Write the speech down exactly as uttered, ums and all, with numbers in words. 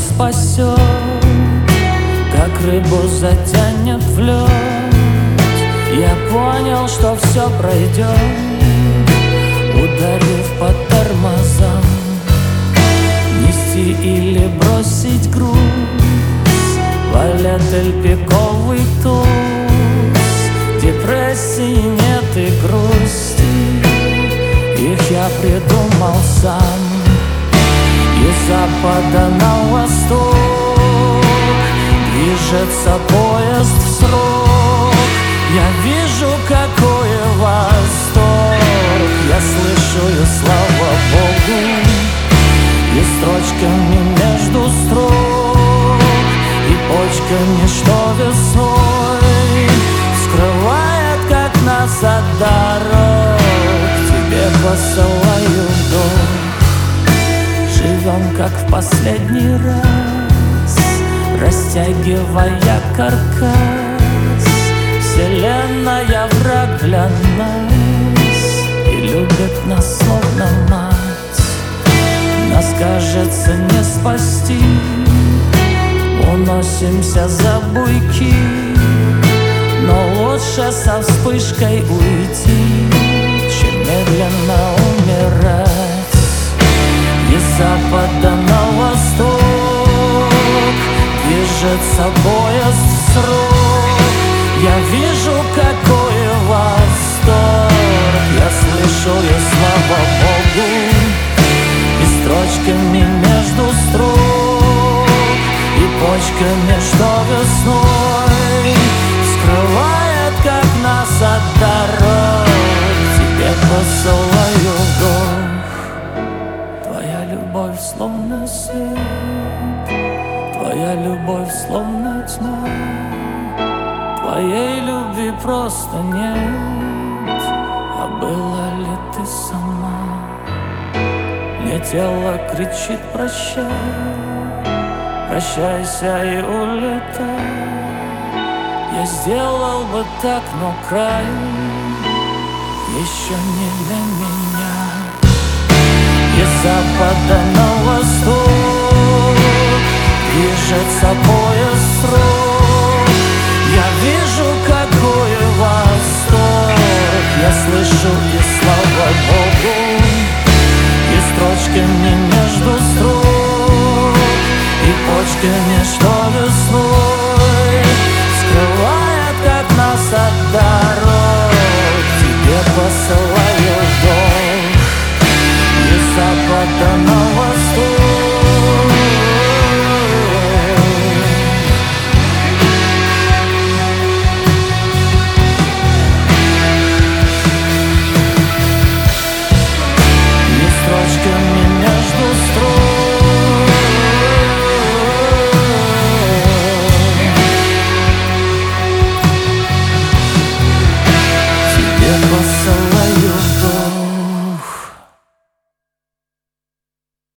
спасет, как рыбу затянет в лед. Я понял, что все пройдет, ударив по тормозам. Нести или бросить груз, валет эль пиковый туз. Депрессии нет и грусти, их я придумал сам. Из запада на восток движется поезд в срок. Я вижу, какой восторг, я слышу, и слава Богу, и строчками между строк, и почками, что весной скрывает, как нас от дорог. Тебе посылаю вдох. Живем, как в последний раз, растягивая каркас. Вселенная враг для нас и любит нас словно мать. Нас, кажется, не спасти, уносимся за буйки, но лучше со вспышкой уйти, чем медленно умирать. Из запада на восток движется поезд в срок. Я вижу, какой восторг, я слышу, и слава Богу, и строчками между строк, и почками, что весной скрывает, как нас от дорог. Тебе посылаю вдох. Твоя любовь словно свет, твоя любовь словно тьма. Твоей любви просто нет, а была ли ты сама? Летела, кричит прощай, прощайся и улетай. Я сделал бы так, но край еще не для меня. Из запада на восток движется поезд в срок. Я вижу, какой восторг, я слышу, и слава Богу, и строчками